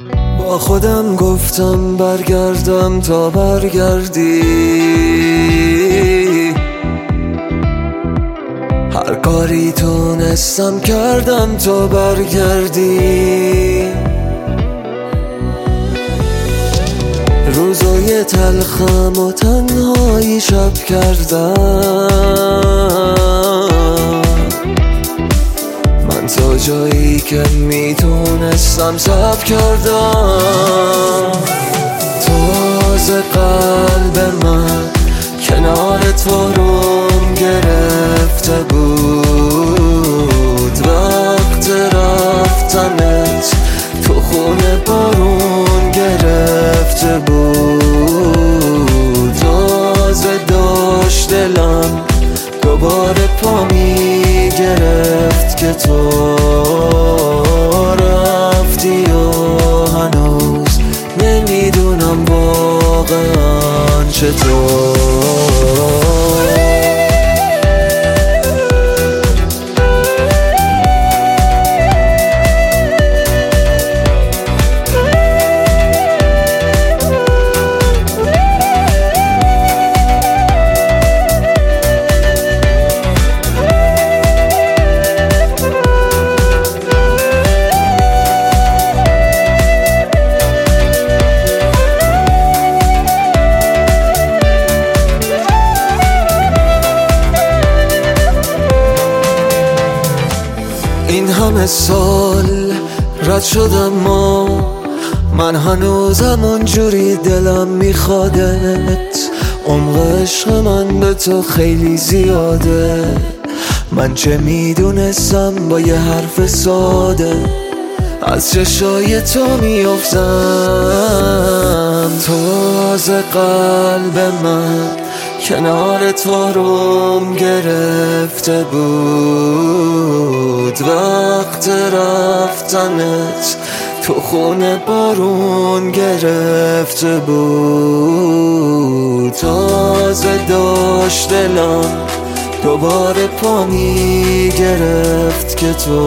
با خودم گفتم برگردم تا برگردی، هر کاری تونستم کردم تا برگردی. روزای تلخم و تنهایی شب کردم، من تا جایی که میتونستم صبر کردم. تازه قلب من کنار تو روم گرفته بود، وقت رفتنت تو خونه بارون گرفته بود. تازه داشت دلم دوباره پا میگرفت که تو رفتی و هنوز نمیدونم واقعا چطور. این همه سال رد شدم ما، من هنوزم اونجوری دلم میخوادت. عمق عشق من به تو خیلی زیاده، من چه میدونستم با یه حرف ساده از چشای تو میافتم. تازه قلب من کنار تو روم گرفته بود، وقت رفتنت تو خونه بارون گرفته بود. تازه داشت دلم دوباره پا میگرفت که تو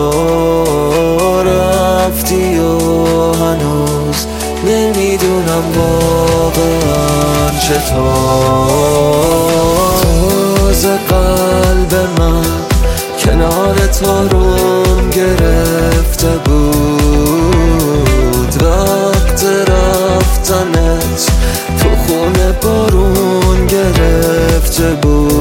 رفتی و هنوز نمیدونم واقعا چطور. تازه قلب من کنار تو روم گرفته بود، وقت رفتنت تو خونه بارون گرفته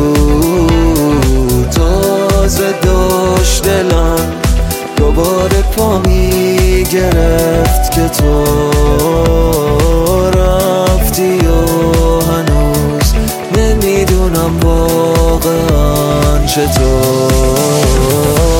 بود. تازه داشت دلم دوباره پا میگرفت که تو رفتی و هنوز نمیدونم واقعا چطور.